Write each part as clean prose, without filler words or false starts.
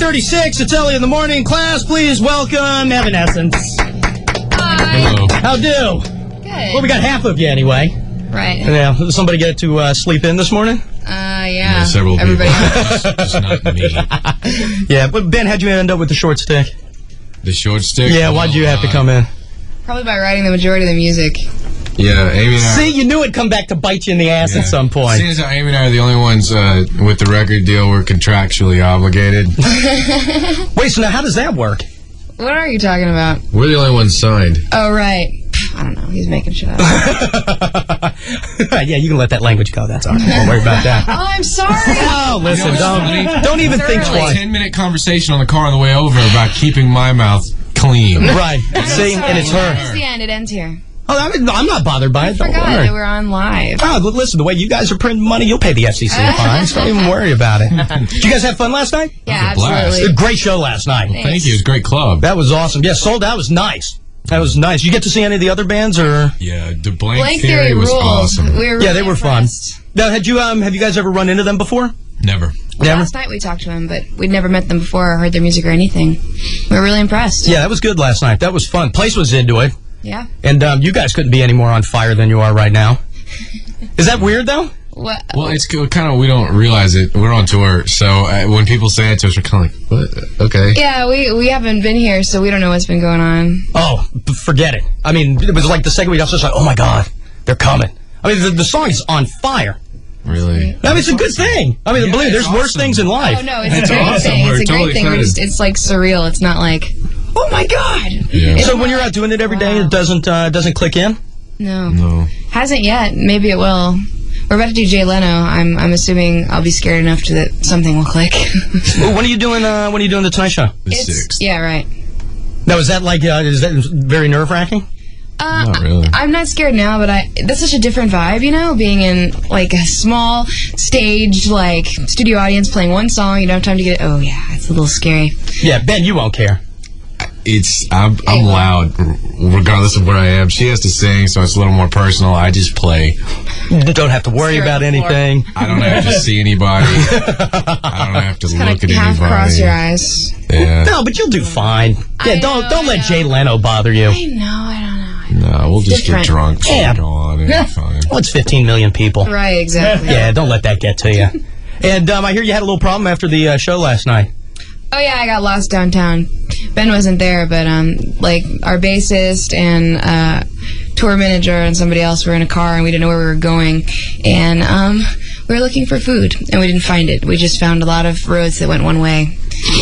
8:36. It's Ellie in the morning. Class, please welcome Evanescence. Hi. Hello. How do? Good. Well, we got half of you anyway. Right. Yeah. Did somebody get to sleep in this morning? Yeah. Several people. Everybody. Just not me. Yeah. But Ben, how'd you end up with the short stick? The short stick? Yeah. Why'd you have to come in? Probably by writing the majority of the music. Yeah, Amy and I... See, you knew it'd come back to bite you in the ass at some point. Seeing as how Amy and I are the only ones with the record deal, we're contractually obligated. Wait, so now how does that work? What are you talking about? We're the only ones signed. Oh, right. I don't know. He's making shit up. Yeah, you can let that language go. That's all right. Don't worry about that. Oh, I'm sorry. Oh, listen, You know what's don't even think Thoroughly. twice. 10-minute conversation on the car on the way over about keeping my mouth clean. Right. See, and it's her. It's the end. It ends here. Oh, I'm not bothered by it. Don't Forgot worry. that we're on live. Oh, but listen, the way you guys are printing money, you'll pay the FCC fines. Don't even worry about it. Did you guys have fun last night? Yeah, It was a blast. absolutely. A great show last night. Thank you. It was a great club. That was awesome. Yeah, sold out was nice. That was nice. You get to see any of the other bands, or? Yeah, the Blank Blank Theory Theory was rules. awesome. We were really Yeah, they were impressed. fun. Now, have you guys ever run into them before? Never. Never? Last night we talked to him, but we'd never met them before or heard their music or anything. We were really impressed. Yeah, that was good last night. That was fun. Place was into it. Yeah. And you guys couldn't be any more on fire than you are right now. Is that weird, though? What? Well, it's kind of, we don't realize it. We're on tour, so when people say it to us, we're kind of like, what? Okay. Yeah, we haven't been here, so we don't know what's been going on. Oh, forget it. I mean, it was like the second week I was just like, oh my God, they're coming. I mean, the song is on fire. Really? I mean, it's a good thing. I mean, Yeah, believe me, there's it's worse awesome. things in life. Oh, no, it's That's a great awesome. thing. We're It's a totally great thing. excited. It's like surreal. It's not like, oh my God. Yeah. So when you're out doing it every day, it doesn't click in? No. No. Hasn't yet. Maybe it will. We're about to do Jay Leno. I'm assuming I'll be scared enough that something will click. Well, when are you doing the Tonight Show? The 6th. Yeah, right. Now, is that very nerve-wracking? Not really. I'm not scared now, but that's such a different vibe, you know, being in like a small stage, like studio audience playing one song. You don't have time to get it. Oh yeah, it's a little scary. Yeah, Ben, you won't care. I'm loud regardless of where I am. She has to sing, so it's a little more personal. I just play. You don't have to worry Stare about at the floor. anything. I don't have to see anybody. I don't have to Kind look of at half anybody. cross your eyes. Yeah. No, but you'll do fine. Yeah, I don't know, let I Jay know. Leno bother you. I know. I don't know. No, we'll just Different. get drunk. Yeah. Go on. It'll be fine. Well, it's 15 million people. Right, exactly. Yeah, don't let that get to you. And I hear you had a little problem after the show last night. Oh yeah, I got lost downtown. Ben wasn't there, but like our bassist and tour manager and somebody else were in a car, and we didn't know where we were going, and we were looking for food, and we didn't find it. We just found a lot of roads that went one way.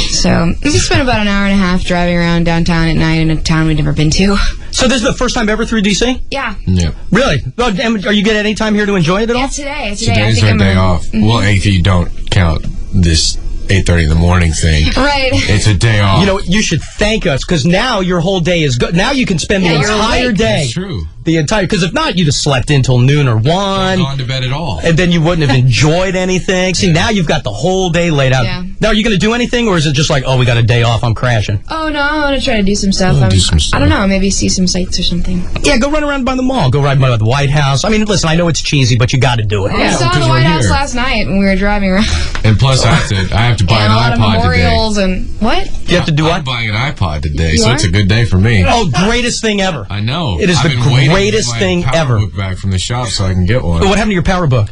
So we spent about an hour and a half driving around downtown at night in a town we'd never been to. So this is the first time ever through D.C.? Yeah. Yeah. Really? Well, and are you getting any time here to enjoy it at all? Yeah, today. I Today's think our I'm day gonna- off. Well, if you don't count this 8:30 in the morning thing, Right. it's a day off. You know, you should thank us, because now your whole day is good. Now you can spend the Yeah, you're entire awake. day. That's true. The entire, because if not, you'd have slept until noon or 1. Gone to bed at all. And then you wouldn't have enjoyed anything. See, now you've got the whole day laid out. Yeah. Now, are you going to do anything, or is it just like, oh, we got a day off, I'm crashing? Oh no, I want to try to do some stuff. Do some stuff. I don't know, maybe see some sights or something. Yeah, go run around by the mall. Go ride by the White House. I mean, listen, I know it's cheesy, but you got to do it. I saw because the we're White House here. last night when we were driving around. And plus, I have to buy And a lot an of iPod today. memorials and what? You have to do I'm what? buying an iPod today, You so are? it's a good day for me. Oh, greatest thing ever. I know. It is I've the been waiting to greatest get my thing power ever. book back from the shop so I can get one. What happened to your power book?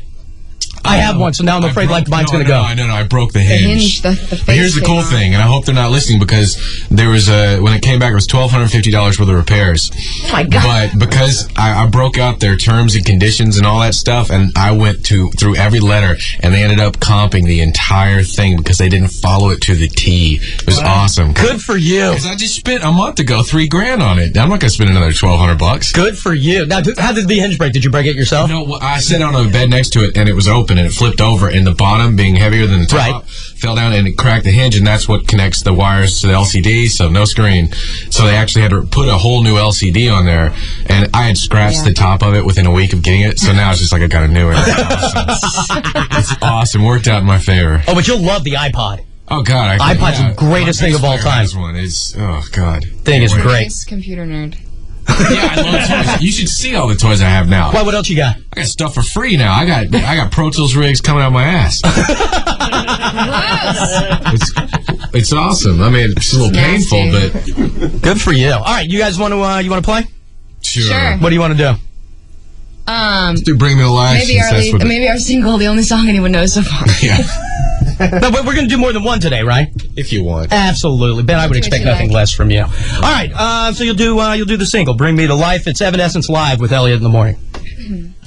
I have one, so now I'm afraid like mine's going to go. No, I broke the The hinge. hinge, the face. But here's the came cool off. thing, and I hope they're not listening, because there was when it came back, it was $1,250 worth of repairs. Oh my God. But because I broke out their terms and conditions and all that stuff, and I went through every letter, and they ended up comping the entire thing because they didn't follow it to the T. It was awesome. Good for you. Because I just spent a month ago $3,000 on it. I'm not going to spend another $1,200. Good for you. Now, how did the hinge break? Did you break it yourself? No, well, I sat on a bed next to it, and it was open, and it flipped over, and the bottom, being heavier than the top, Right. fell down, and it cracked the hinge, and that's what connects the wires to the LCD, so no screen. So they actually had to put a whole new LCD on there, and I had scratched the top of it within a week of getting it, so now it's just like I got a new one. It's awesome. It's awesome. Worked out in my favor. Oh, but you'll love the iPod. Oh, God. iPod's the greatest my thing of all bass player time. has one. It's, oh, God. Thing is Can't wait. great. Nice computer nerd. Yeah, I love toys. You should see all the toys I have now. Why, what else you got? I got stuff for free now. I got Pro Tools rigs coming out my ass. It's awesome. I mean, it's a little Nasty. painful, but Good for you. All right, you guys want to play? Sure. What do you want to do? Do Bring Me to Life. Maybe our single, the only song anyone knows so far. Yeah. No, but we're going to do more than one today, right? If you want. Absolutely, Ben. I would expect you nothing like. less from you. All right, so you'll do the single, "Bring Me to Life." It's Evanescence live with Elliot in the morning.